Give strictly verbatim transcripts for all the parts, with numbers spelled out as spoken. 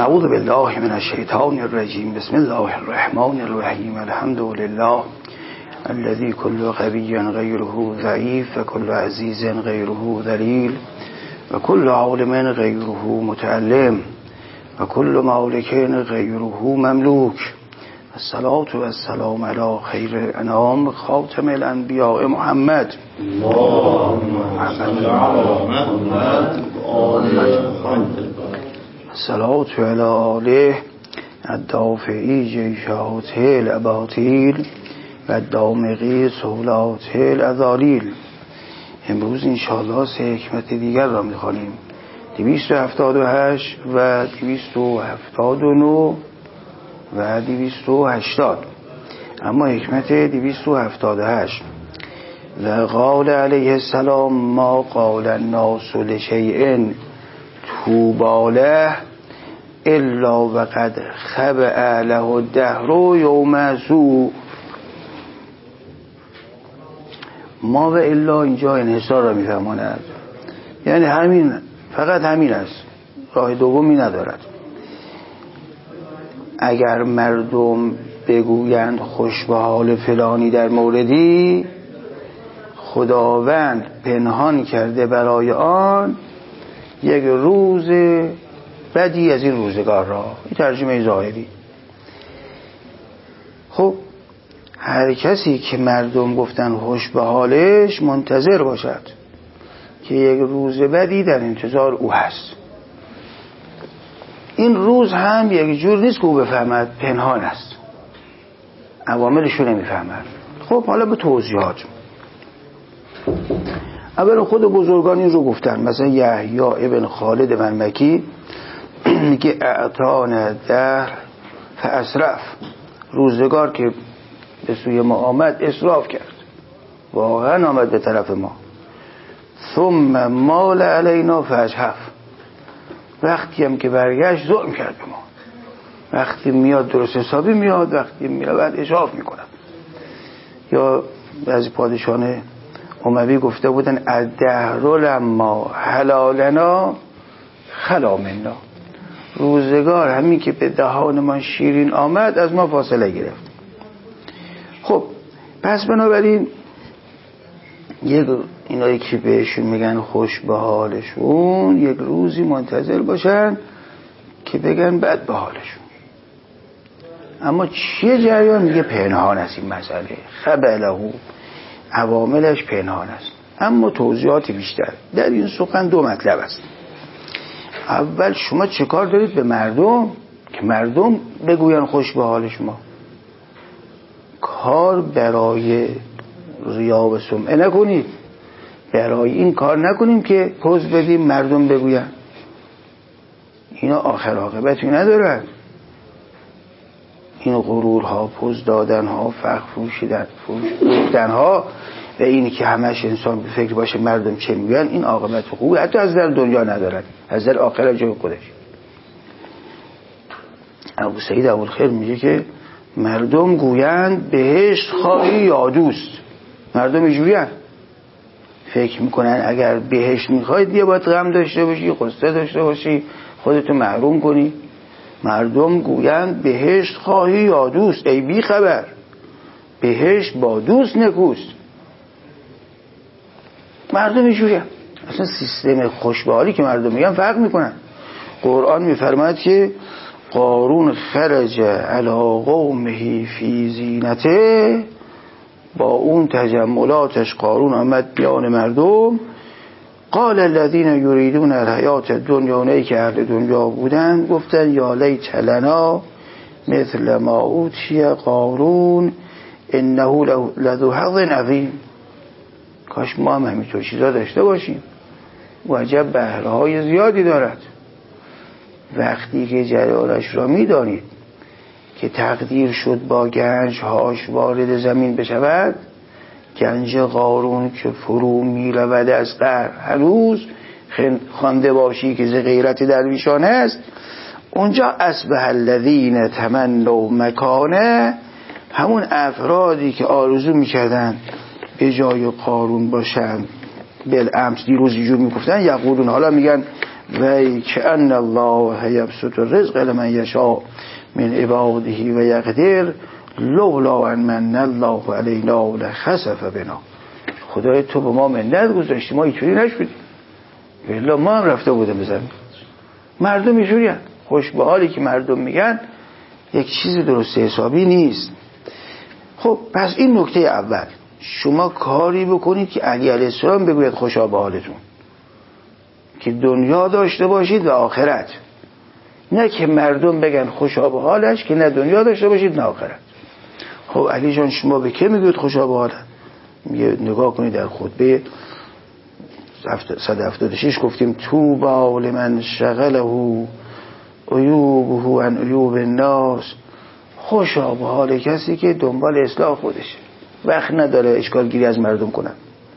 اعوذ بالله من الشیطان الرجیم. بسم الله الرحمن الرحیم. الحمد لله الذي كل قوي غيره ضعيف وكل عزيز غيره ذليل وكل عالم غيره متعلم وكل مالك غيره مملوك. الصلاة والسلام على خير الأنام خاتم الأنبياء محمد. اللهم صل على محمد وآل محمد. الصلاة على آله الدافعی جیشات الاباطیل و الدامغی سهولات الاذالیل. امروز انشاءالله سه حکمت دیگر را میخوانیم، دویست و هفتاد و هشت و دویست و هفتاد و نه و دویست و هشتاد. اما حکمت دویست و هفتاد و هشت: و قال علیه السلام ما قال الناس لشیء طوبی له الا وقد خبأ له الدهر یوم سوء. ما و الا اینجا انحصار را میفهماند، یعنی همین، فقط همین است، راه دومی ندارد. اگر مردم بگویند خوش به حال فلانی در موردی، خداوند پنهان کرده برای آن یک روز بدی از این روزگار را. این ترجمه ظاهری. خب هر کسی که مردم گفتن خوش به حالش منتظر باشد که یک روز بدی در انتظار او هست. این روز هم یک جور نیست که او بفهمد، پنهان است، عواملشو نمیفهمد. خب حالا به توضیحات. اول خود بزرگان این رو گفتن، مثلا یحیی ابن خالد منمکی میگه اعطان دهر فاسرف، روزگار که به سوی ما آمد اسراف کرد، واقعا آمد به طرف ما. ثم مال علینا فاجحف، وقتی هم که برگشت ظلم کرد به ما. وقتی میاد درست حسابی میاد، وقتی میاد بعد اشراف میکنه. یا بعضی پادشاهان اموی گفته بودن الدهر لما حلالنا خلا منا، روزگار همین که به دهان ما شیرین آمد از ما فاصله گرفت. خب پس بنابراین یک اینایی که بهشون میگن خوش به حالشون، یک روزی منتظر باشن که بگن بد به حالشون. اما چیه جریان؟ میگه پنهان است این مسئله، خبله، عواملش پنهان است. اما توضیحات بیشتر در این سخن دو مطلب است. اول شما چه کار دارید به مردم که مردم بگوین خوش به حال شما؟ کار برای ریا و سمعه نکنید، برای این کار نکنیم که پوز بدیم مردم بگوین. اینا آخر عاقبتی ندارد. این غرورها، پوز دادنها، فخر فروشیدن فروختنها و اینی که همش انسان به فکر باشه مردم چه میگن، این عاقبت خوبی حتی از در دنیا ندارد، از در آخرت جای خودش. ابو سعید ابوالخیر میگه که مردم گویند بهشت خواهی یا دوست. مردم اینجوریه، فکر میکنن اگر بهشت میخواید یه باید غم داشته باشی، قصه داشته باشی، خودتو محروم کنی. مردم گویند بهشت خواهی یا دوست. ای بی خبر، بهشت با دوست نکوست. مردم اینجوریه. اصلا سیستم خوشبحالی که مردم میگن فرق میکنن. قرآن میفرماید که قارون خرج علی قومه فی زینته، با اون تجملاتش قارون آمد بیان مردم. قال الذين يريدون الحیات الدنیا، اونایی که اهل دنیا بودن گفتن یا لیت لنا مثل ما اوتی قارون انه لذو حظ عظیم، کاش ما هم همینطور چیزا داشته باشیم، و عجب بهره‌های زیادی دارد. وقتی که جلالش را میدانید که تقدیر شد با گنجهاش وارد زمین بشود، گنج قارون که فرو می رود از قهر، هنوز خوانده باشی که ز غیرت درویشان است، اونجا اصبح الذین تمنوا مکانه، همون افرادی که آرزو میکردن به جای قارون باشن بالامس دیروز یجور میگفتن، یقولون، حالا میگن و کأن الله یبسط الرزق لمن یشاء من عباده و یقدر لولا ان من الله علینا لخسف بنا. خدای تو به ما منت گذاشتی، ما اینجوری نشدیم، والله ما هم رفته بودیم بزنیم. مردم اینجوری هست، خوش به حالی که مردم میگن یک چیز درست حسابی نیست. خب پس این نکته اول، شما کاری بکنید که علی علیه السلام بگوید خوشا به حالتون، که دنیا داشته باشید و آخرت، نه که مردم بگن خوشا به حالش که نه دنیا داشته باشید نه آخرت. خب علی جان شما به که میگوید خوشا به حالت؟ میگه نگاه کنید در خطبه صد و هفتاد و شش گفتیم طوبی لمن شغله عیوبه عن عیوب الناس، خوشا به حال کسی که دنبال اصلاح خودشه، وقت نداره اشکال گیری از مردم کنن.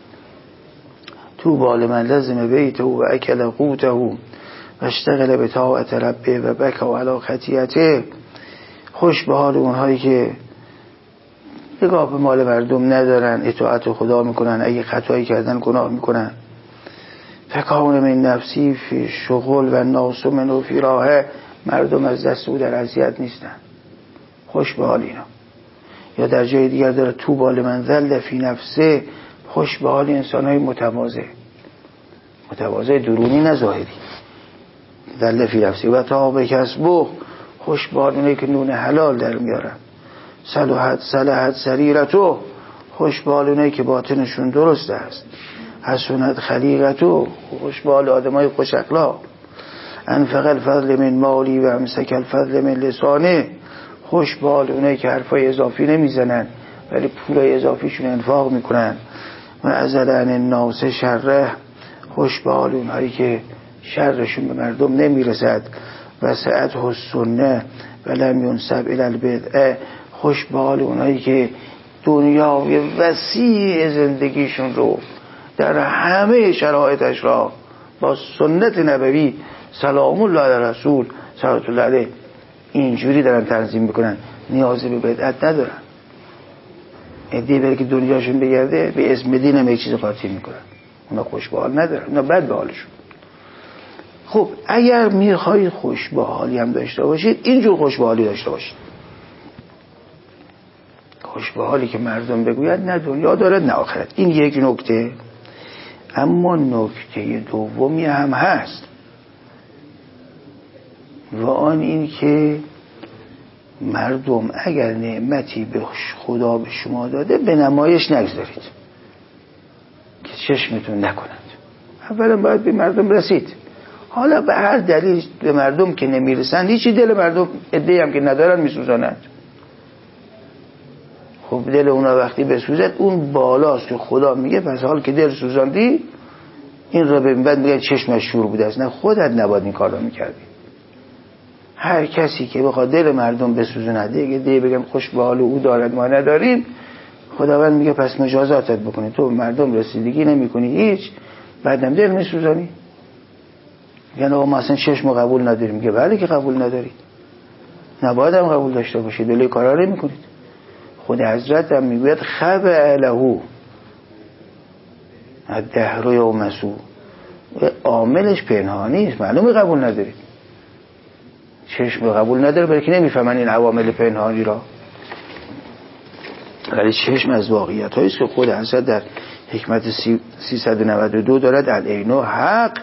طوبی لمن لزم بیته و اکل قوته و اشتغل به طاعت ربه و بکا علی خطیئته. خوش به حال اونهایی که نگاه به مال مردم ندارن، اطاعت خدا میکنن، اگه خطایی کردن گناه میکنن. فکان من نفسی فی شغل و ناس منو فی راهه، مردم از دست او در اذیت نیستن، خوش به حال اینا. یا در جای دیگر داره طوبی لمن ذل فی نفسه، خوش به حال انسان های متواضع، متواضع درونی نه ظاهری. ذل فی نفسه و طاب کسبه، خوش به حال اونایی که نون حلال در میارن. صلحت صلحت سریرتو، خوش به حال اونایی که باطنشون درست است. حسنت خلیقتو، خوش به حال آدمای خوش اخلاق. انفق الفضل من مالی و امسک الفضل من لسانه، خوش به حال اونایی که حرفای اضافی نمیزنن ولی پولای اضافیشون انفاق میکنن. و ازل عن الناس شره، خوش به حال اونایی که شرشون به مردم نمیرسد. و سعت السنه و لم ینسب الی البدعه، خوش به حال اونایی که دنیای وسیع زندگیشون رو در همه شرایطش را با سنت نبوی سلام الله علی رسول صلوات الله علیه اینجوری دارن تنظیم میکنن، نیازی به بدعت ندارن. ایده بره که دنیاشون بگرده به اسم دین هم یک چیز قاطی میکنن، اونا خوش به حال ندارن، اونا بد به حالشون. خب اگر میخواید خوش به حالی هم داشته باشید، اینجور خوش به حالی داشته باشید، خوش به حالی که مردم بگوید نه دنیا دارد نه آخرت. این یک نکته. اما نکته دومی هم هست و آن این که مردم اگر نعمتی به خدا به شما داده به نمایش نگذارید که چشمتون نکنند. اولا باید به مردم رسید. حالا به هر دلیل به مردم که نمیرسند، هیچی دل مردم عده‌ای هم که ندارن میسوزانند. خب دل اونا وقتی بسوزد اون بالاست که خدا میگه پس حال که دل سوزاندی این را به بعد میگه چشمش شور بوده است. نه، خودت نباید این کار را میکردی. هر کسی که بخواد دل مردم بسوزونه دیگه دیگه بگم خوش به حال او دارد ما نداریم، خداوند میگه پس مجازاتت بکنی، تو مردم رسیدگی نمیکنی هیچ، بعدم دل میسوزانی. یعنی آقا ما اصلا چشم قبول نداریم. میگه بله که قبول ندارید، نباید هم قبول داشته باشید، ولی کارا رو میکنید. خود حضرت هم میگوید خبع له الدهر یومسو، عاملش پنهانی است، معلومه قبول ندارید. چشم قبول نداره برای که نمیفهمن این عوامل پنهانی را، ولی چشم از واقعیت هاییست که خود حضرت در حکمت سیصد و نود و دو دارد. العین حق،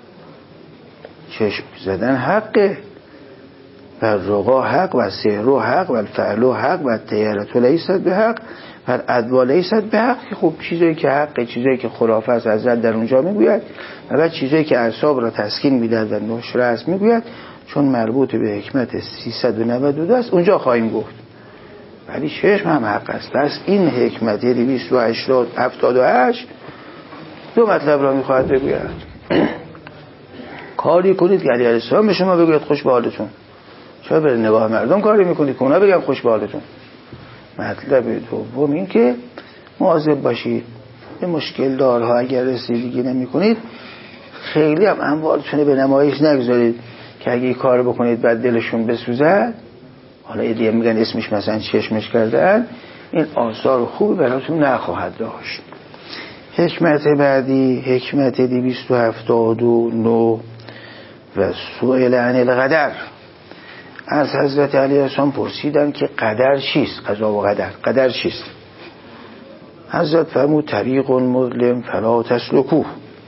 چشم زدن حقه، و رقا حق و سحر حق و الفعل حق و الطیرة لیست به حق و الادوا لیست به حق. خب چیزایی که حقه، چیزایی که خرافه است حضرت در اونجا میگوید، و بعد چیزایی که اعصاب را تسکین میدهد و نشره است میگوید، چون مربوط به حکمت سیصد و نود و دو است اونجا خواهیم گفت. ولی چشم هم حق است. پس این حکمت دویست و هفتاد و هشت دو مطلب را میخواهد بگوید. کاری کنید که علی علیه السلام به شما بگوید خوش به حالتون، چرا به نگاه مردم کاری میکنید که اونا بگن خوش به حالتون. مطلب دوم این که مواظب باشید به مشکل دارها اگر رسیدگی نمی کنید خیلی هم اموالتونه به نمایش نگذارید که اگه این کار بکنید بعد دلشون بسوزد. حالا ایدیه میگن اسمش مثلا چشمش کردن، این آثار خوبی براتون نخواهد داشت. حکمت بعدی حکمت دویست و هفتاد و نه و سئل عن القدر. از حضرت علی السلام پرسیدن که قدر چیست، قضا و قدر، قدر چیست؟ حضرت فرمود طریق مظلم فلا تسلکوه،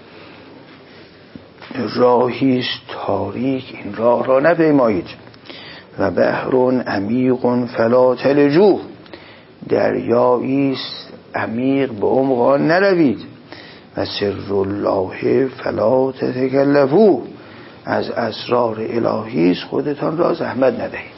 راهیست تاریک این راه را نپیمایید، و بحر عمیق فلا تلجوه، دریاییست عمیق به عمق آن نروید، و سر الله فلا تتکلفوه، از اسرار الهیست خودتان را زحمت ندهید.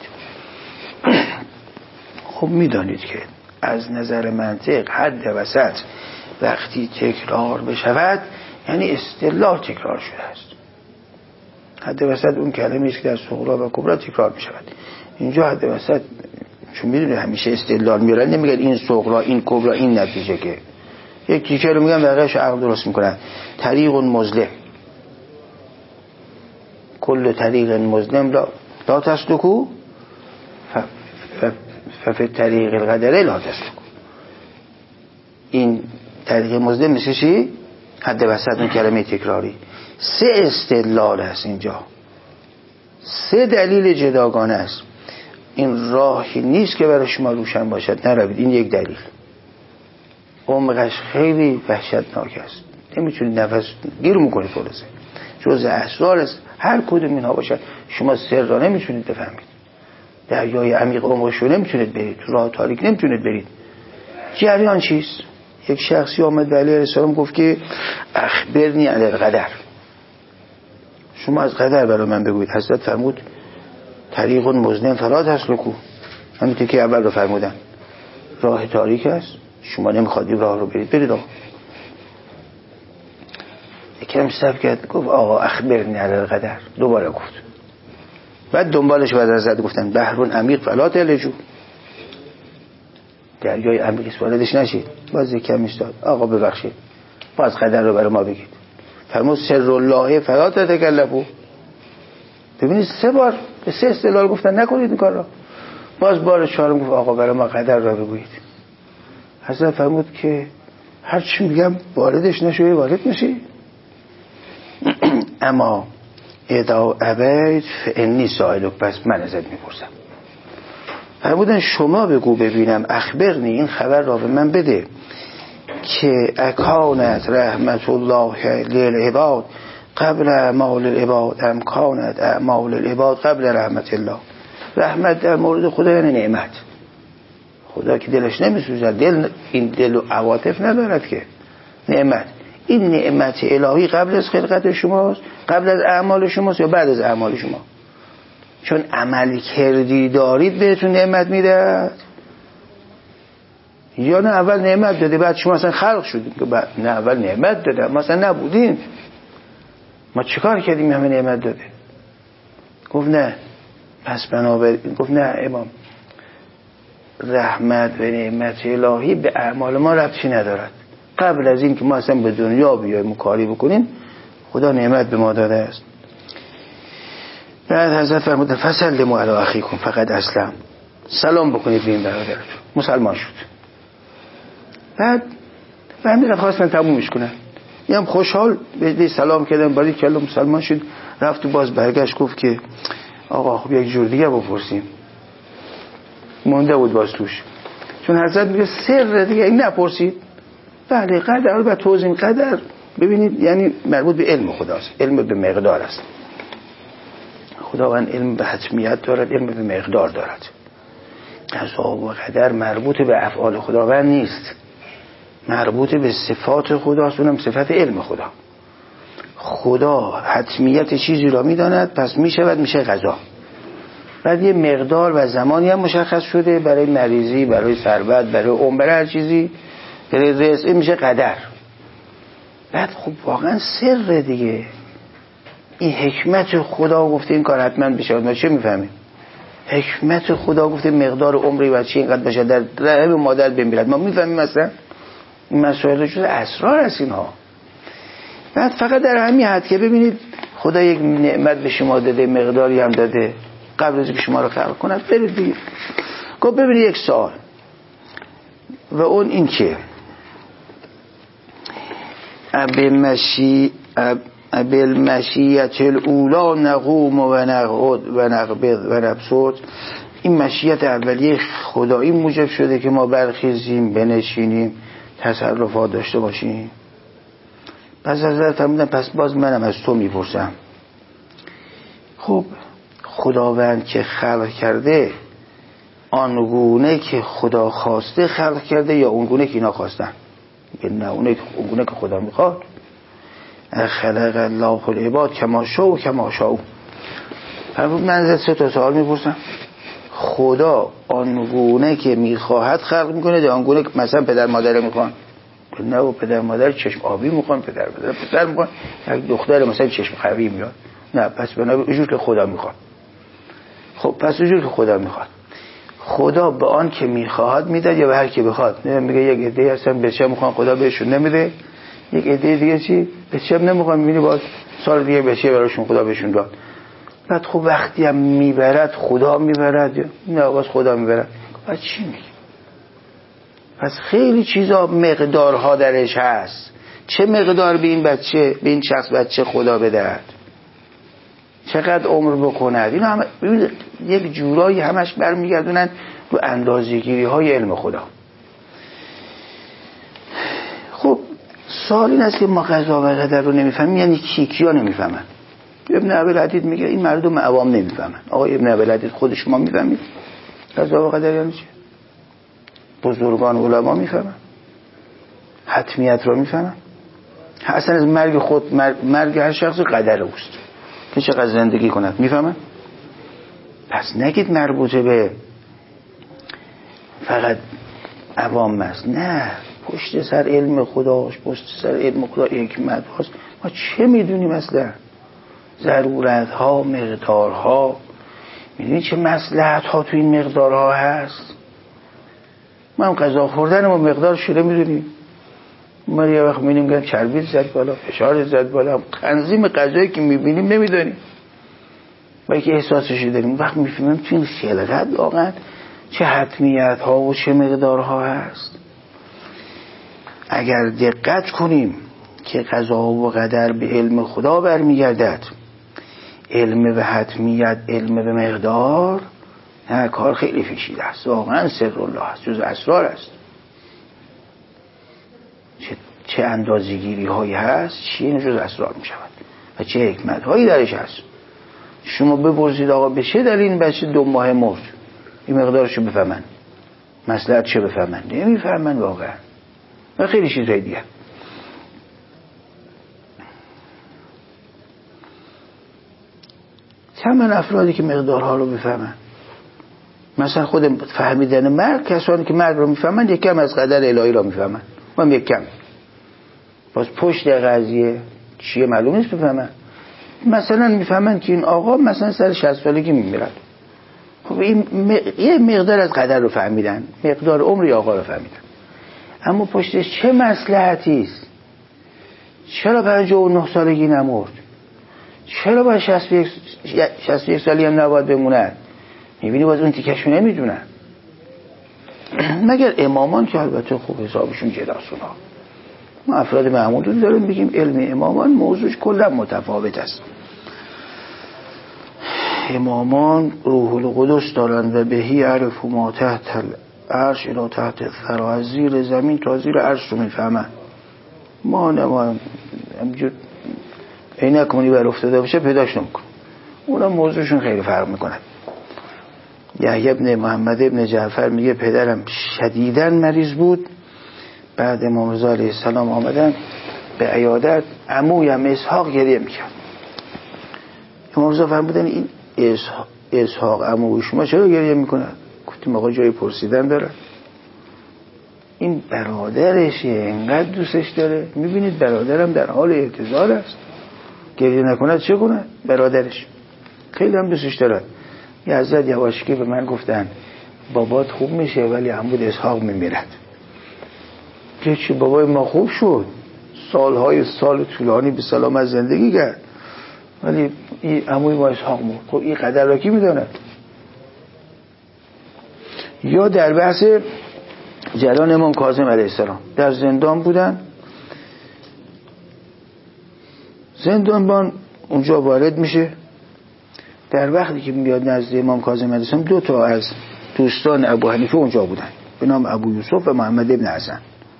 خب میدانید که از نظر منطق حد وسط وقتی تکرار بشود یعنی استدلال تکرار شده است. حد وسط اون کلمه است که در صغرا و کبرا تکرار می شود. اینجا حد وسط چون میدونه همیشه استدلال میارن، نمیگن این صغرا این کبرا این نتیجه، که یک تیکه رو میگن بقیه‌اش عقل درست میکنن. طریق مظلم، کل طریق مظلم لا, لا تسلکو ففی طریق القدر لا تسلکو. این طریق مظلم میشه چی؟ حد وسط اون کلمه تکراری. سه استدلال است اینجا، سه دلیل جداگانه است. این راهی نیست که برای شما روشن باشد، نروید. این یک دلیل، عمقش خیلی وحشتناک است، نمیتونید نفس گیر میکنید. خلاصه جزء اسرار است. هر کدوم اینها باشد شما سر را نمیتونید بفهمید، دریای عمیق عمقش رو نمیتونید برید، راه تاریک نمیتونید برید. جریان چیست؟ یک شخصی آمد به علیه السلام گفت که اخبرنی عن القدر، شما از قدر برای من بگوید. حضرت فرمود طریق مظلم فلا تسلکو، همینطور که اول رو فرمودن، راه تاریک است، شما نمیخواد این راه رو برید، برید آقا. یکم صبر کرد، گفت آقا اخبرنی عن القدر، دوباره گفت. بعد دنبالش بعد از حضرت گفتن بحر عمیق فلا تلجو، دریای عمیق است واردش نشید. باز یکم ایستاد، آقا ببخشید باز قدر رو برای ما بگید. فرمود سر الله فلا تتکلفوا. ببینید سه بار به سه استدلال گفتن نکنید این کار را. باز بار چهارم گفت آقا برای ما قدر را بگویید. حضرت فرمود که هر چی میگم واردش نشوی وارد میشی. اما اذا ابیت فانی سائلک، پس من ازت میپرسم. فرمودن شما بگو ببینم، اخبرنی، این خبر را به من بده که اکانت رحمت الله للعباد قبل اعمال العباد ام کانت اعمال العباد قبل رحمت الله. رحمت در مورد خدا یعنی نعمت. خدا که دلش نمیسوزد، دل این دل و عواطف ندارد که. نعمت، این نعمت الهی قبل از خلقت شماست، قبل از اعمال شماست یا بعد از اعمال شما؟ چون عمل کردی دارید بهتون نعمت میدهد، یا نه اول نعمت داده بعد شما اصلا خلق شدید؟ نه اول نعمت داده ما اصلا نبودیم، ما چیکار کردیم همه نعمت داده؟ گفت نه، پس بنابراین گفت نه امام، رحمت و نعمت الهی به اعمال ما ربطی ندارد. قبل از این که ما اصلا به دنیا بیاییم و کاری بکنیم خدا نعمت به ما داده است. بعد حضرت فرمودن فسلموا علی اخیکم فقد اسلم، سلام بکنید به این برادرتون، مسلمان شد. بعد فهمیدن خواستن تمومش کنن، یه هم خوشحال به سلام کردن، باری کلا مسلمان شد. رفت و باز برگشت گفت که آقا خب یک جور دیگه بپرسیم. مونده بود باز توش، چون حضرت میگه سر دیگه این نپرسید. بله قدر و توزیع قدر ببینید یعنی مربوط به علم خداست، علم به مقدار است. خداوند علم به حتمیت دارد، علم به مقدار دارد. قضا و قدر مربوط به افعال خداوند نیست، مربوط به صفات خداست، اونم صفت علم خدا. خدا حتمیت چیزی را میداند، پس میشود میشه قضا. بعد یه مقدار و زمانی هم مشخص شده برای مریضی، برای ثروت، برای عمر، برای هر چیزی، برای رزق میشه قدر. بعد خب واقعا سر دیگه، این حکمت خدا گفته این کار حتما بشه. ما چه میفهمیم؟ حکمت خدا گفته مقدار عمری بچه اینقدر باشه در رحم مادر بمیرد. ما میفهمیم مثلا این مسائل جز اسرار است اینها. بعد فقط در همین حد که ببینید خدا یک نعمت به شما داده، مقداری هم داده قبل از اینکه شما رو خلق کنه، برید دیگه. گفت ببینید یک سوال، و اون این که اب مشی اب بالمشیت الاولا نقوم و نقعد و نقبض و نبسط. این مشیت اولیه خدایی موجب شده که ما برخیزیم، بنشینیم، تصرفات داشته باشیم. پس حضرت فرمودن پس باز منم از تو میپرسم، خب خداوند که خلق کرده آنگونه که خدا خواسته خلق کرده یا اونگونه که اینا خواستن؟ نه، اونگونه که خدا میخواد. خلق الله العباد کما شاء و کما شاء. من از سه تا سوال میپرسم، خدا آنگونه که میخواهد خلق میکنه یا آنگونه که مثلا پدر مادر میخوان؟ نه، و پدر مادر چشم آبی میخوان، پدر مادر پسر میخوان، یک دختر مثلا چشم قوی میاد. نه، پس بنابراین اونجور که خدا میخواد. خب پس اونجور که خدا میخواد. خدا به آن که میخواهد میده یا به هر کی بخواد؟ نه، میگه یک عده هستن بچه میخوان خدا بهشون نمیده، یک عده دیگه چی بچه نمیخوان، میبینی باز سال دیگه بچه براشون خدا بهشون داد. بعد خب وقتی هم میبرد خدا میبرد؟ نه، باز خدا میبرد. بعد چی میگه؟ پس خیلی چیزا مقدارها درش هست. چه مقدار به این بچه، به این شخص بچه خدا بدهد، چقدر عمر بکند، اینا هم یک جورایی همش برمیگردونن رو اندازه‌گیری های علم خدا. خب سوال این است که ما قضا و قدر رو نمیفهمیم، یعنی کی کیا نمیفهمن؟ ابن ابوالعدید میگه این مردم عوام نمیفهمن. آقای ابن ابوالعدید خود شما میفهمید قضا و قدر یعنی چی؟ بزرگان علما میفهمن، حتمیت رو میفهمن، اصلا از مرگ خود مرگ, مرگ هر شخص قدر اوست که چقدر زندگی کند میفهمن. پس نگید مربوطه به فقط عوام است، نه، پشت سر علم خداش، پشت سر علم خدا حکمت هاست. ما چه میدونیم اصلا؟ ضرورت ها، مقدار ها، میدونی چه مصلحت ها تو این مقدار ها هست؟ ما هم غذا خوردن ما مقدار شده میدونیم. ما یه وقت میبینیم که چربی زد بالا، فشار زد بالا، تنظیم غذایی که میبینیم نمیدونیم، با که احساسش داریم. وقت میفهمیم تو این خلقت واقعا چه حتمیت ها و چه مقدار ها هست. اگر دقت کنیم که قضا و قدر به علم خدا برمیگردد، علم به حتمیت، علم به مقدار، نه، کار خیلی پیچیده است، واقعا سر الله است، جز اسرار است. چه, چه اندازه‌گیری هایی هست، چی این جز اسرار می شود و چه حکمت هایی درش هست. شما بپرسید آقا به چه دلیل این بچه دو ماه مرد، این مقدارشو بفهمن، مصلحت چه بفهمن؟ نمیفهمن واقعا. و خیلی چیزهای دیگه. چند افرادی که مقدارها رو بفهمن، مثلا خود فهمیدن مرگ، کسانی که مرگ رو میفهمن یک کم از قدر الهی رو میفهمن، ما یک کم. باز پشت قضیه چیه معلوم نیست بفهمن. مثلا میفهمن که این آقا مثلا سر شصت سالگی میمیرد، خب این م... یه مقدار از قدر رو فهمیدن، مقدار عمر آقا رو فهمیدن، اما پشتش چه مصلحتی است؟ چرا پنجاه و نه سالگی نمرد؟ چرا باید شصت و یک سالی هم نباید بموند؟ میبینی باز اون تیکشو نمیدونن، مگر امامان که البته خوب حسابشون جداست. اونا ما افراد معمول رو داریم بگیم علم امامان موضوعش کلا متفاوت است. امامان روح القدس دارن و بهی عرف ما تحت العرش الى تحت الثری، از زیر زمین تا زیر عرش رو میفهمن. ما نما همجور عینکمونی بر افتاده باشه پیداش نمیکن. اونا موضوعشون خیلی فرق میکنن. یحیی ابن محمد ابن جعفر میگه پدرم شدیداً مریض بود، بعد امام رضا علیه السلام آمدن به عیادت، عمویم اسحاق گریه میکرد. امام رضا فرمودن این اسحاق عموی شما چرا گریه میکنه؟ گفتیم آقا جای پرسیدن داره، این برادرشه، اینقدر دوستش داره، میبینید برادرم در حال اعتزال است، گریه نکنه چه کنه؟ برادرش خیلی هم دوستش داره. یه حضرت یواشکی به من گفتن بابات خوب میشه ولی عمود اسحاق میمیرد. که چی بابای ما خوب شد، سالهای سال طولانی به سلامت زندگی کرد، ولی این عموی ما اسحاق مرد. خب این قدر را کی میداند؟ یا در بحث جریان امام کاظم علیه السلام در زندان بودن، زندانبان اونجا وارد میشه. در وقتی که میاد نزد امام کاظم علیه السلام دو تا از دوستان ابو حنیفه اونجا بودن به نام ابو یوسف و محمد ابن حسن.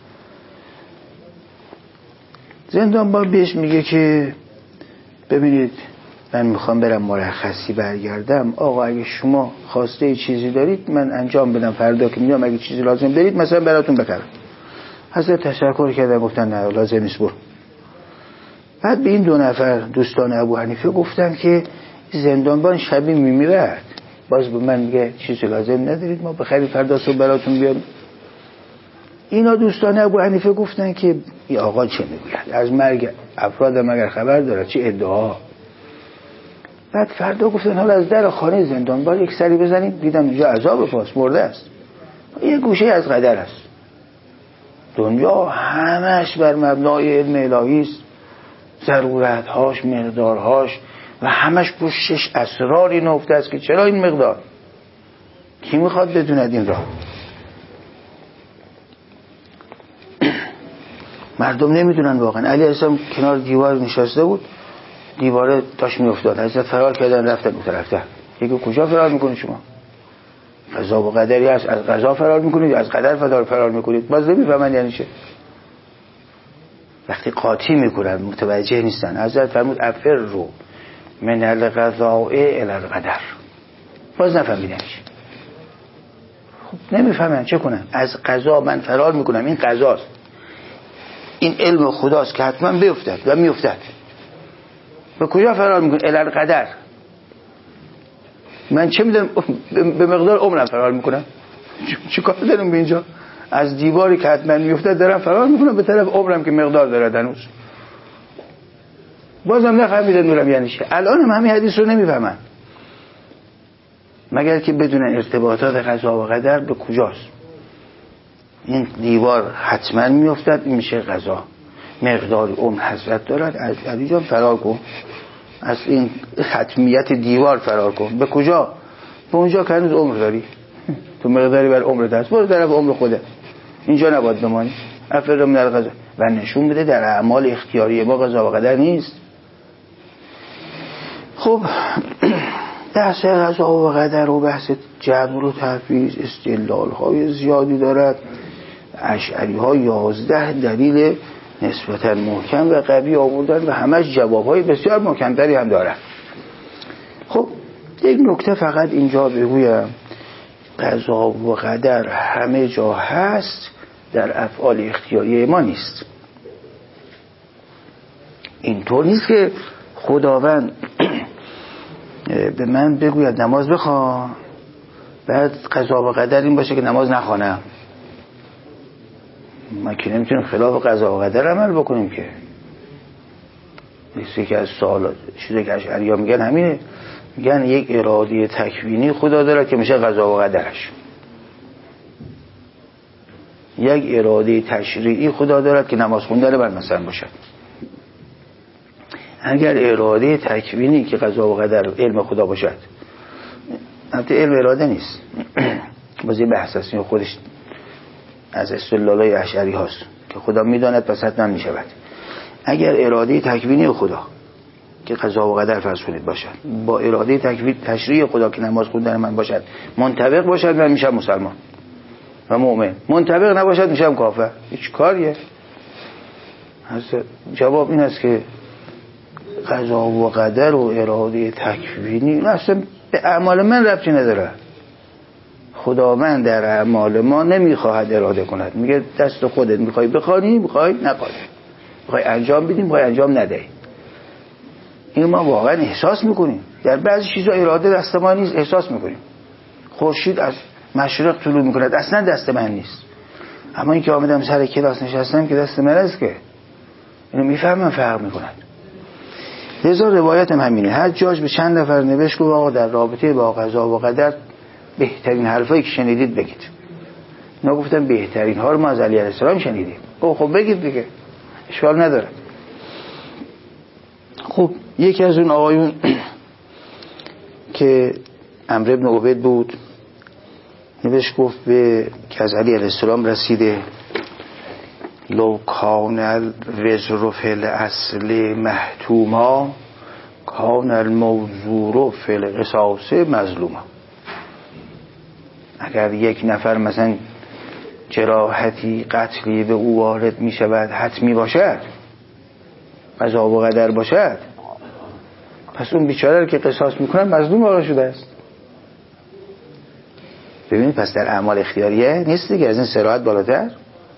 زندانبان بهش میگه که ببینید من میخوام برم مرخصی برگردم، آقا اگه شما خواسته چیزی دارید من انجام بدم، فردا که میام اگه چیزی لازم دارید مثلا براتون بکرم. حضرت تشکر کردن گفتن نه لازم نیست برو. بعد به این دو نفر دوستان ابو حنیفه گفتن که زندانبان شبی میمیرد، باز به من میگه چیزی لازم ندارید ما بخریم فردا صبح براتون بیاریم. اینا دوستان ابو حنیفه گفتن که این آقا چه میگوید، از مرگ افراد مگر خبر داره، چه ادعا. بعد فردا گفتن حالا از در خانه زندانبان یک سری بزنیم، دیدم اینجا عذاب پاس مرده است، یه گوشه از قدر است، دنیا همش بر مبنای علم الهی است، ضرورتهاش مقدارهاش و همش پشتش اسراری نهفته است که چرا این مقدار، کی میخواد بدوند این را. مردم نمیدونن واقعا. علی السلام کنار دیوار نشسته بود، دیواره داشت میافتاد، حضرت فرار کردن رفتن اون طرف‌تر. یکی کجا فرار میکنید شما؟ قضا و قدری هست، از قضا فرار میکنید از قدر فرار فرار میکنید، باز نمیفهمن یعنی چه. وقتی قاطی میکنن متوجه نیستن. حضرت فرمود افر رو من القضاء الی القدر، باز نفهمیدن چی. خب نمیفهمن چه کنن. از قضا من فرار میکنم، این قضاست، این علم خداست که حتما بیفتد و میفتد. به کجا فرار میکنم؟ الی القدر. من چه میدونم به مقدار عمرم فرار میکنم، چی کار دارم به اینجا؟ از دیواری که حتما میفتد دارم فرار میکنم به طرف عمرم که مقدار داره هنوز. بازم نفهمیدن نورم یعنی چه. الان هم همین حدیث رو نمیفهمن مگر که بدونن ارتباطات قضا و قدر به کجاست. این دیوار حتما میفتد، این میشه قضا، مقدار عمر حضرت دارد، از علی جان فرار کن، از این حتمیت دیوار فرار کن. به کجا؟ به اونجا که هنوز عمر داری، تو مقداری بر عمر دست، برو طرف عمر خوده، اینجا نباید بمانی. افراد من القضا. و نشون بده در اعمال اختیاری ما قضا و قدر نیست. خب بحث قضا و قدر و بحث جبر و تفویض استدلال های زیادی دارد. اشعری ها یازده دلیل نسبتا محکم و قوی آوردن و همش جواب های بسیار محکمتری هم دارد. خب یک نکته فقط اینجا بگویم، قضا و قدر همه جا هست، در افعال اختیاری ما نیست. اینطور نیست که خداوند به من بگوید نماز بخوان بعد قضا و قدر این باشه که نماز نخوانم. ما که نمیتونیم خلاف قضا و قدر عمل بکنیم که. نیستی که از سوالات چیزی که اشعری‌ها میگن همینه، میگن یک اراده تکوینی خدا داره که میشه قضا و قدرش، یک اراده تشریعی خدا دارد که نماز خوندن بر مثلا باشد. اگر اراده تکوینی که قضا و قدر علم خدا باشد، البته علم اراده نیست بازی بحث است، خودش از استدلالای اشعری هاست که خدا میداند پس حتما میشود. اگر اراده تکوینی خدا که قضا و قدر فرض کنید باشد با اراده تکوین تشریع خدا که نماز خوندن من باشد منطبق باشد، من میشم مسلمان و مؤمن. منطبق نباشد میشم کافر. هیچ کاریه. جواب این است که قضا و قدر و اراده تکوینی اصلا به اعمال من ربطی نداره. خداوند در اعمال ما نمیخواهد اراده کند، میگه دست خودت، میخوای بخوانی میخوای نخوانی، میخوای انجام بدیم میخوای انجام ندهی. این ما واقعا احساس میکنیم. در بعضی چیزا اراده دست ما نیست، احساس میکنیم. خورشید از مشرق طلوع میکند، اصلا دست من نیست، اما این که آمدم سر کلاس نشستم که دست من است که اینو میفهمم فرق میکند. لذا روایت هم همینه. حجاج به چند نفر نوشت که آقا در رابطه با قضا و قدر بهترین حرفایی که شنیدید بگید. اینا گفتن بهترین ها رو ما از علی علیه السلام شنیدیم. او خب بگید دیگه، اشکال نداره. خب یکی از اون آقایون که عمرو ابن عبید بود نوشت گفت به که از علی علیه السلام رسیده لو کان الوزر فی الاصل محتوما کان الموزور فی القصاص مظلوما. اگر یک نفر مثلا جراحتی قتلی به او وارد می شود حتمی باشد، قضا و قدر باشد، پس اون بیچاره رو که قصاص میکنن مظلوم واقع شده است. ببینید پس در اعمال اختیاریه نیست دیگه، از این صراحت بالاتر.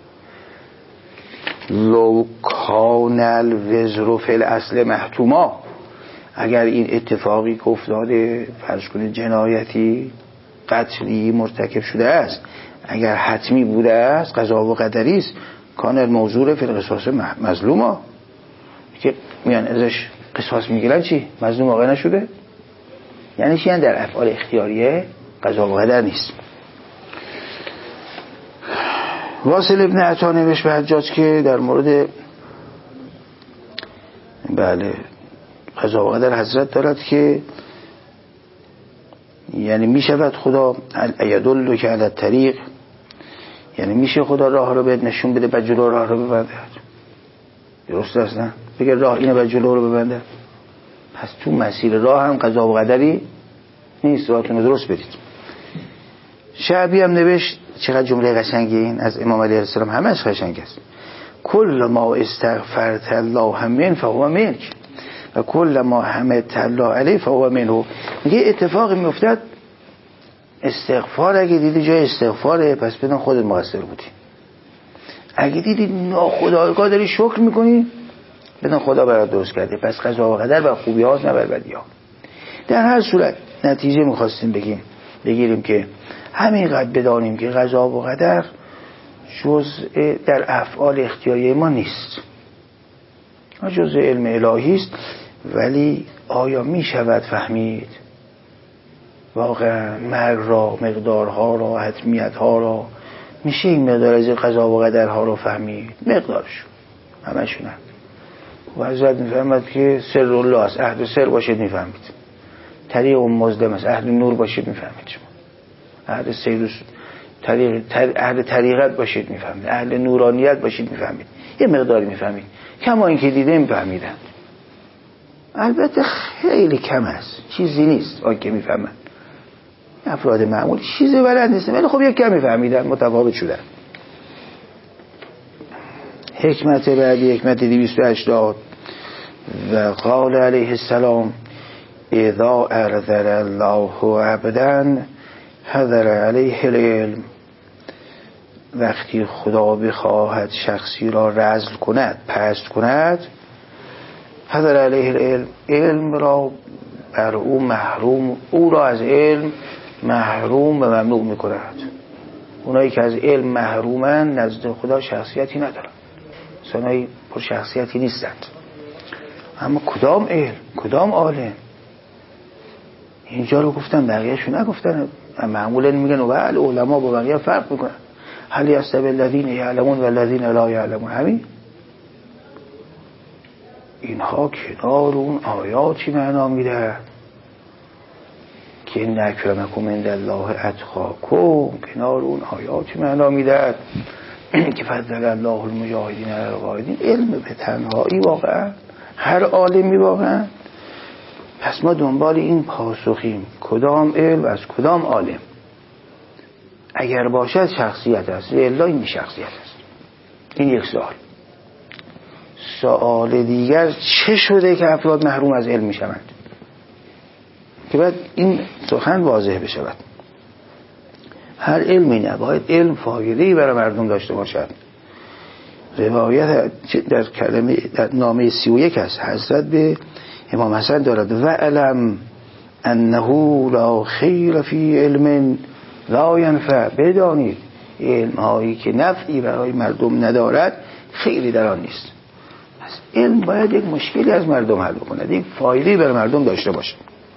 لو کان الوزر فی الاصل محتوما، اگر این اتفاقی که افتاده فرض کنید جنایتی قتلی مرتکب شده است اگر حتمی بوده است، قضا و قدری است، کان الموزور فی القصاص مظلوما، که میان ازش قصاص میگیرن چی؟ مظلوم واقع نشده؟ یعنی چی؟ در افعال اختیاریه قضا و قدر نیست. واصل ابن عطا نوشت به حجاج که در مورد بله قضا و قدر حضرت دارد که یعنی می شود خدا ایدلو که علی الطریق، یعنی میشه خدا راه رو بهت نشون بده بعد جلو راه رو ببنده. درست است نه؟ بگه راه اینه بعد جلو رو ببنده. پس تو مسیر راه هم قضا و قدری نیست، راهتون رو درست برید. شعبی هم نوشت، چقدر جمله قشنگی این از امام علیه السلام، همش قشنگ است. کل ما استغفرت الله من فهو منک و کل ما حمدت الله علیه فهو منه. میگه اتفاقی میافتد استغفار اگه دیدی جای استغفاره پس بدون خودت مقصر بودی، اگه دیدی ناخودآگاه داری شکر میکنی بدون خدا برات درست کرده، پس قضا و قدر بر خوبی هاست نه بر بدی ها. در هر صورت نتیجه میخواستیم بگیم بگیریم که همینقدر بدانیم که قضا و قدر جزء در افعال اختیاری ما نیست، جزء علم الهی است. ولی آیا می شود فهمید واقعا مرگ را، مقدارها را، حتمیتها را، میشه این مقدار از قضا و قدرها را فهمید؟ مقدارشو همشون هم و حضرت میفهمد که سر الله است، اهل سر باشید میفهمید، طریق اون مظلم است، اهل نور باشید میفهمید، شما اهل سیروس طریق تر... اهل طریقت باشید میفهمید، اهل نورانیت باشید میفهمید، یه مقداری میفهمید، کما این که دیده میفهمیدن. البته خیلی کم است، چیزی نیست آن که میفهمن، افراد معمول چیزی بلد نیست، ولی خب یک کم میفهمیدن، متفاوت شدن. حکمت بعدی حکمت دویست و هشتاد و قال علیه السلام اذا ارذل الله عبدا حذر علیه العلم. وقتی خدا بخواهد شخصی را رذل کند، پست کند، حذر علیه العلم، علم را بر او محروم، او را از علم محروم و ممنوع میکند. اونایی که از علم محرومن نزد خدا شخصیتی ندارن، اونایی پر شخصیتی نیستند. اما کدام علم، کدام عالم؟ اینجا رو گفتن بقیه‌شو نگفتن. معمولا میگن و علما با بقیه فرق میکنن، هل یستوی الذین یعلمون و الذین لا یعلمون. همین اینها کنار اون آیاتی معنا میده که ان اکرمکم عند الله اتقاکم، کنار اون آیاتی معنا میده که فضل الله المجاهدین علی القاعدین. علم به تنهایی واقعا هر عالمی واقعا. پس ما دنبال این پاسخیم کدام علم از کدام عالم؟ اگر باشد شخصیت است، الا این شخصیت است. این یک سوال. سوال دیگر چه شده که افراد محروم از علم میشوند؟ که بعد این سخن واضح بشود. هر علمی نباید علم فایده‌ای برای مردم داشته باشد. روایت در کلمه در نامه سی و یک است، حضرت به امام حسن دارد و علم انه لا خیر فی علم لا ینفع. بدانید علم هایی که نفعی برای مردم ندارد خیری در آن نیست. پس علم باید یک مشکلی از مردم حل کند، یک فایده‌ای برای مردم داشته باشه.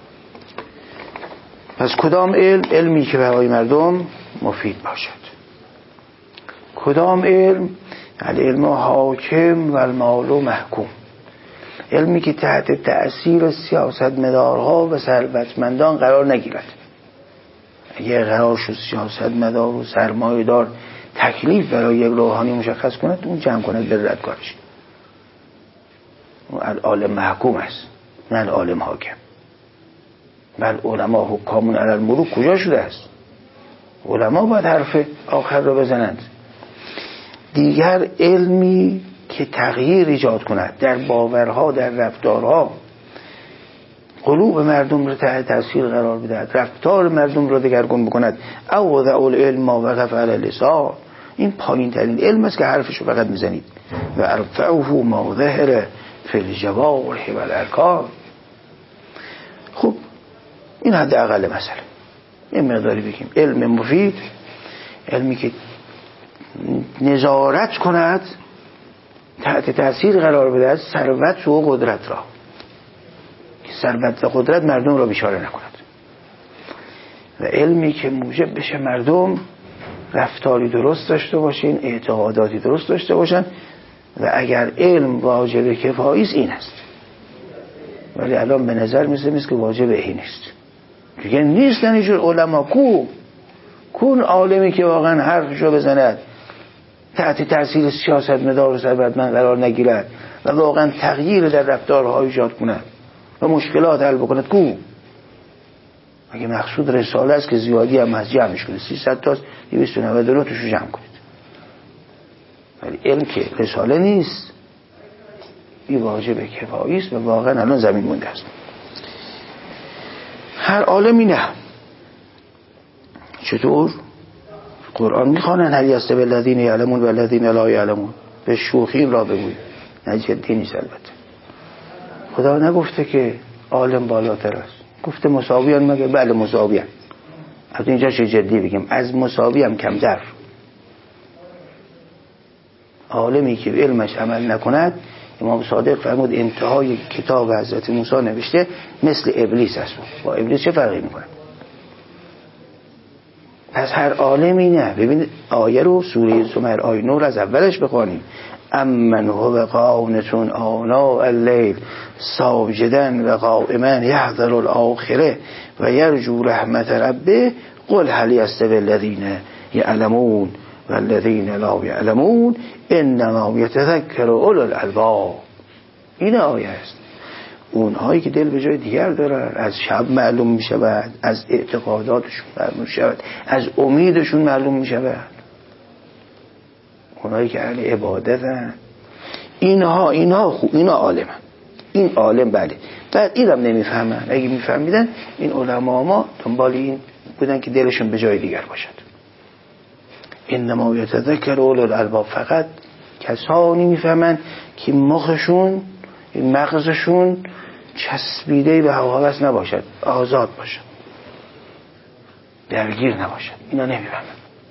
پس کدام علم؟ علمی که برای مردم مفید باشد. کدام علم؟ العلم حاکم و المال محکوم. علمی که تحت تأثیر سیاستمدارها و ثروتمندان قرار نگیرد. اگر قرار شد سیاستمدار و سرمایه‌دار تکلیف برای یک روحانی مشخص کند اون جمع کند به ردکارش. اون العالم محکوم است نه العالم حاکم. بل علما حکامون علی الملوک کجا شده است؟ علما باید حرف آخر رو بزنند. دیگر علمی که تغییر ایجاد کند در باورها، در رفتارها، قلوب مردم رو تحت تاثیر قرار بدهد، رفتار مردم رو دگرگون بکند. او وضع العلم ما وقف علی اللسان، این پایین ترین علم است که حرفشو فقط میزنید. و ارفعه ما ظهر فی الجوارح و الارکان. خب این حد اقل مسئله. این مقداری بگیم علم مفید، علمی که نظارت کند، تحت تاثیر قرار بده از ثروت و قدرت را، که ثروت و قدرت مردم را بیچاره نکند، و علمی که موجب بشه مردم رفتاری درست داشته باشین، اعتقاداتی درست داشته باشن. و اگر علم واجب کفایی است این است، ولی الان به نظر میسه که واجب این است. دیگه نیستن اینجور علما. کو کون عالمی که واقعا حرفشو بزند، تحت تاثیر سیاست مدار و ثروتمند قرار نگیرد و واقعا تغییر در رفتارها ایجاد کند و مشکلات حل بکند. کو اگه مقصود رساله است که زیادی هم از جمعش کنید، سیصد تاست دویست و نود و نه تاشو جمع کنید. ولی علم که رساله نیست، این واجب کفایی است و واقعا الان زمین مونده است. هر عالمی نه. چطور؟ قرآن میخوانن هل یستوی الذین یعلمون و الذین لا یعلمون. به شوخی را بگوید، نه جدی نیست. البته خدا نگفته که عالم بالاتر است، گفته مساویان. مگه بله مساویان. از اینجا چه جدی بگیم، از مساوی هم کمتر. عالمی که علمش عمل نکند، امام صادق فرمود انتهای کتاب حضرت موسی نوشته مثل ابلیس است. با ابلیس چه فرقی میکنه؟ پس هر عالمی نه. ببینید آیه رو سوره زمر آیه نور از اولش بخوانیم. امن هو قانتون آناء اللیل ساجدا و قائما یحذر الاخره و یرجو رحمت ربه قل هل یستوی الذین یعلمون و الذین لا یعلمون انما یتذکر اولو الالباب. این آیه است. اونهایی که دل به جای دیگر دارن، از شب معلوم می شود، از اعتقاداتشون معلوم می شود، از امیدشون معلوم می شود. اونهایی که اهل عبادتن، اینها اینها خوب، اینها عالمن. این عالم بله. بعد اینم نمیفهمن. اگه میفهمیدن این علما ما دنبال این بودن که دلشون به جای دیگر باشد. انما یتذکر اولو الالباب. فقط کسانی میفهمن که مخشون، مغزشون چسبیده به هواوس نباشد، آزاد باشد، درگیر نباشد. اینا نمیفهمن.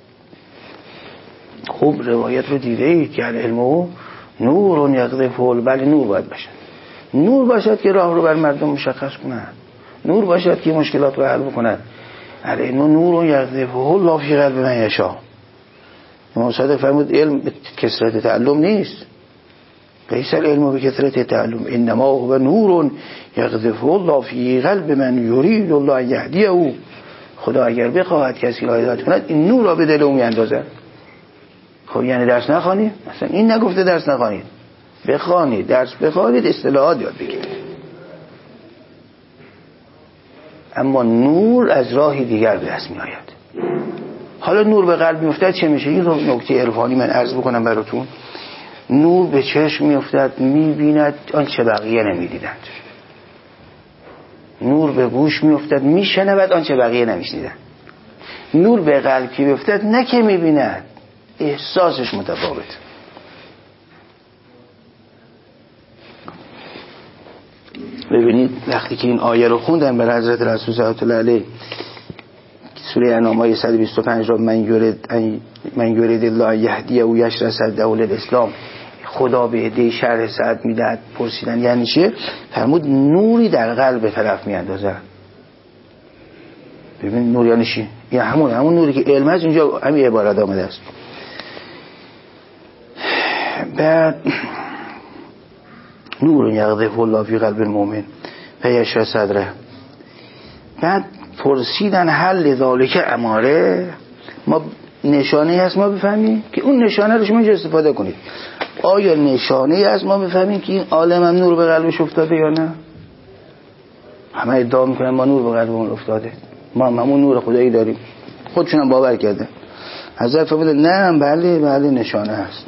خوب روایت رو دیده اید که علمو نور یقذف البل. نور باید باشد. نور باشد که راه رو بر مردم مشخص کنند. نور باشد که مشکلات رو حل بکنند. علم نور یقذف الله فی قلب من یشاء. امام صادق فرمود علم به کثرت تعلم نیست. لیس العلم به کثرت تعلم انما هو نور یقذف الله فی قلب من یرید الله ان یهدیه. خدا اگر بخواهد کسی را هدایت کند این نور را به دل او میاندازد. خب یعنی درس نخوانید؟ اصلا این نگفته درس نخوانید، بخوانید، درس بخوانید، اصطلاحات یاد بگیرید. اما نور از راهی دیگر به دست می آید. حالا نور به قلب میافتد چه میشه؟ این نکته عرفانی من عرض بکنم براتون. نور به چشم میافتد، میبیند آنچه بقیه نمیدیدند. نور به گوش میافتد، میشنود آنچه بقیه نمیشنیدند. نور به قلب که میافتد نه که میبیند، احساسش متفاوت. ببینید وقتی که این آیه رو خوندن بر حضرت رسول صلی الله علیه سوره انعام آیه صد و بیست و پنج را من یرید من یرید الله یهدیه و یشرح صدره للاسلام، خدا به عده شرح صدر میدهد. پرسیدن یعنی چه؟ فرمود نوری در قلب طرف میاندازه. ببین نور یعنی چی؟ یعنی همون همون نوری که علم است. اینجا همین عبارت آمده است. بعد نور یقذف الله فی قلب المؤمن فیشرح صدره. بعد پرسیدن هل ذالک اماره. ما نشانه هست ما بفهمیم که اون نشانه رو شما اینجا استفاده کنید. آیا نشانه هست ما بفهمیم که این عالم هم نور به قلبش افتاده یا نه؟ همه ادعا میکنن ما نور به قلبمون افتاده، ما همون نور خدایی داریم، خودشون هم باور کرده. حضرت فرمودن نه بله بله نشانه هست.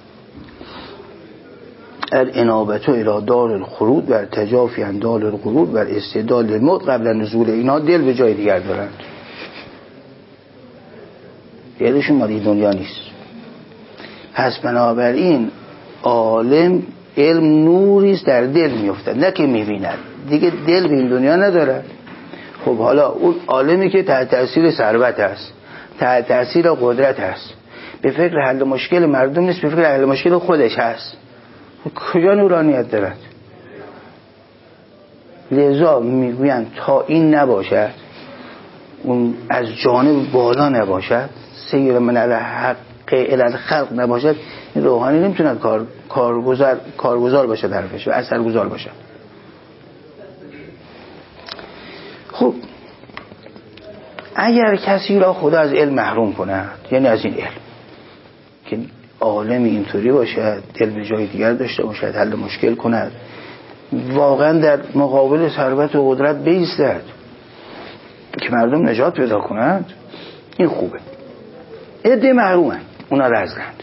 الانابت الى دار الخلود و تجافی عن دار الغرور و استعداد للموت قبل نزول. اینا دل به جای دیگر دارند، دلشون مالی دنیا نیست. پس بنابراین عالم علم نوریست در دل میافتد، نه که میبیند. دیگه دل به این دنیا نداره. خب حالا اون عالمی که تحت تأثیر ثروت هست، تحت تأثیر قدرت هست، به فکر حل مشکل مردم نیست، به فکر حل مشکل خودش هست، کجا نورانیت دارد؟ لذا میگویند تا این نباشد، اون از جانب بالا نباشد، سیر من الحق الی خلق نباشد، این روحانی نمیتونه کار کارگزار کارگزار باشه درفش و اثرگزار باشه. خب اگر کسی را خدا از علم محروم کند، یعنی از این علم که عالم اینطوری باشد، دل به جای دیگر داشته باشد، حل مشکل کند، واقعا در مقابل ثروت و قدرت بایستد که مردم نجات پیدا کنند، این خوبه. عده محرومند، اونا رزلند.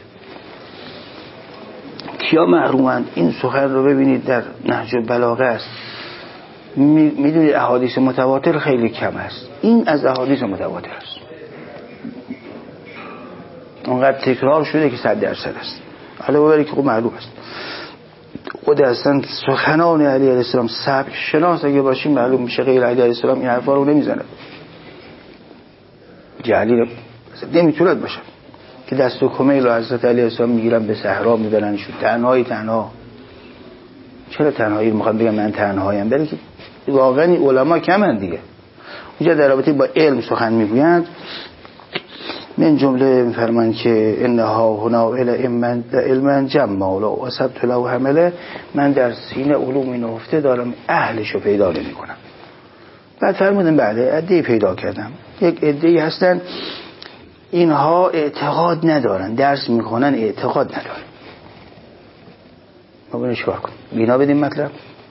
کیا محرومند؟ این سخن رو ببینید در نهج البلاغه است. میدونید احادیث متواتر خیلی کم است، این از احادیث متواتر است، اونقدر تکرار شده که صد درصد است. حالا ببرید که خب معلوم است. خود اصلا سخنان علی علیه السلام سبک شناس اگه باشیم معلوم میشه غیر علی علیه السلام این حرفا رو نمیزنه. جعلی نمیتوند باشه که دست و کمیل رو حضرت علیه السلام میگیرن به صحرا میبرنشون تنهایی تنها. چرا تنهایی میخوام بگم من تنهایم؟ برای که واقعا علما کمن دیگه. اونجا در رابطه با علم سخن میگویند. من جمله میفرمان که انها هنا علم جمال و اصبت له حمله، من در سینه علوم نهفته دارم اهلشو پیدا نمی کنم. بعد فرمودن بله عده‌ای پیدا کردم. یک عده‌ای هستن اینها اعتقاد ندارن، درس میخونن اعتقاد ندارن. ما باید چیکار کنیم؟ بینا بدیم مطلب.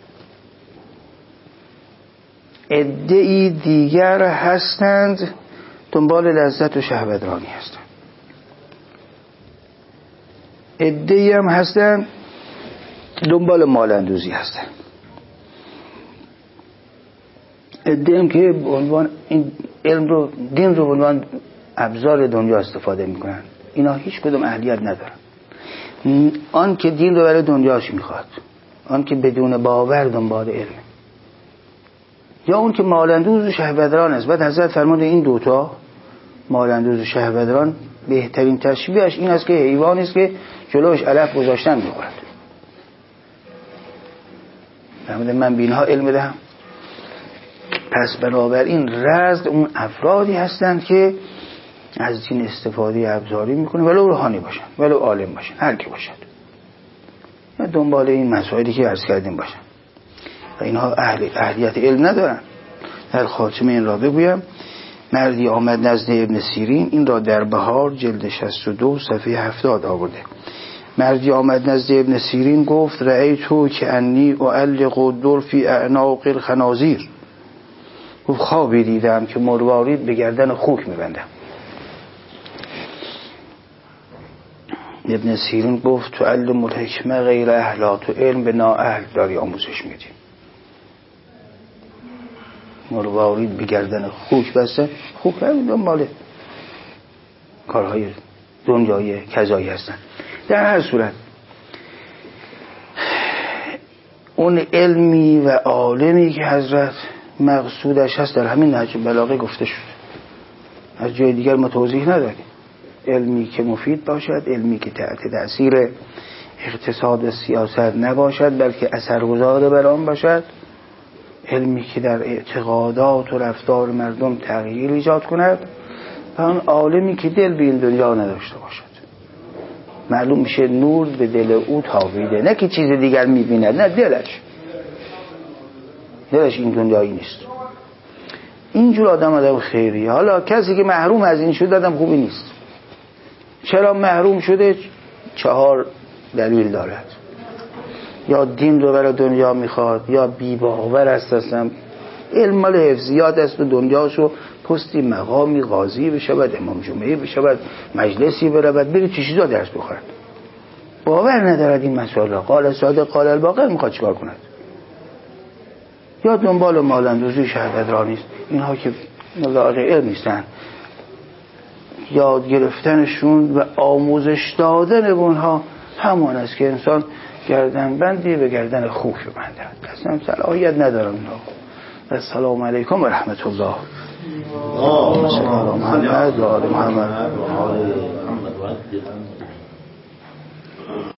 عده‌ای دیگر هستند دنبال لذت و شهوترانی هستند. عده‌ای هم هستند دنبال مال اندوزی هستند. عده‌ای هم که به عنوان این علم رو، دین رو به عنوان ابزار دنیا استفاده میکنن. اینا هیچ کدوم اهلیت ندارن. آن که دین رو برای دنیاش میخواد، آن که بدون باور دنبال علم، یا اون که مالندوز و شهوتران است. بعد حضرت فرمود این دوتا مالندوز و شهوتران بهترین تشبیهش این است که حیوانی است که جلوش علف گذاشتن میخورد. فرمود من بینها علم دهم. پس بنابراین رزق اون افرادی هستند که از دین استفاده ابزاری میکنه، ولو روحانی باشن ولو عالم باشن، هر کی باشد، و دنبال این مسائلی که عرض کردیم باشن، و اینها اهل اهلیت علم ندارن. در خاتمه این را بگویم مردی آمد نزد ابن سیرین، این را در بهار جلد شصت و دو صفحه هفتاد آورده. مردی آمد نزد ابن سیرین گفت رأیتو که انی اعلق در فی اعناق الخنازیر، گفت خوابی دیدم که مروارید به گردن خوک میبندم. ابن سیرین گفت تو علم الحکمه غیر اهلا، تو علم به نااهل داری آموزش میدی. مروارید به گردن خوک بسته، خوک هم دنبال کارهای دنیای کذایی هستن. در هر صورت اون علمی و عالمی که حضرت مقصودش هست در همین نهج البلاغه گفته شد، از جای دیگر ما توضیح نداریم. علمی که مفید باشد، علمی که تحت تأثیر اقتصاد و سیاست نباشد بلکه اثرگذار بر آن باشد، علمی که در اعتقادات و رفتار مردم تغییر ایجاد کند، و آن عالمی که دل به این دنیا نداشته باشد. معلوم میشه نور به دل او تابیده، نه که چیز دیگر میبیند، نه دلش دلش این دنیایی نیست. اینجور آدم آدم خیریه. حالا کسی که محروم از این شد آدم خوبی نیست. چرا محروم شده؟ چهار دلیل دارد. یا دین رو برای دنیا میخواد، یا بی باور است اصلا علم مال حفظیات است و دنیاشو پستی مقامی قاضی بشه، بعد امام جمعه بشه، بعد مجلسی بره، بعد بری چه چیزا درس بخورد. باور ندارد این مسائل. قال صادق قال الباقر میخواد چیکار کند؟ یا دنبال مالندوزی شهوت را نیست. اینها که ملاقه علم نیستن، یاد گرفتنشون و آموزش دادن اونها همان است که انسان گردن بندی به گردن خوک ببندد. اصلا صلاحیت ندارم اینها. السلام علیکم و رحمت الله. اللهم صل علی محمد و آل محمد.